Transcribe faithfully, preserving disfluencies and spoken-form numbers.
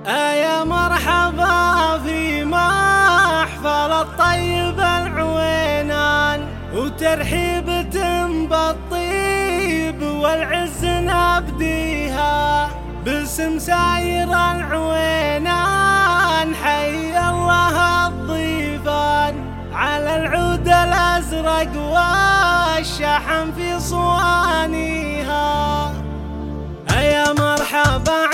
يا مرحبا في محفل الطيب العوينان، وترحيبة بالطيب والعز نبديها باسم ساير العوينان. حي الله الضيفان على العود الأزرق والشحن في صوانيها. يا مرحبا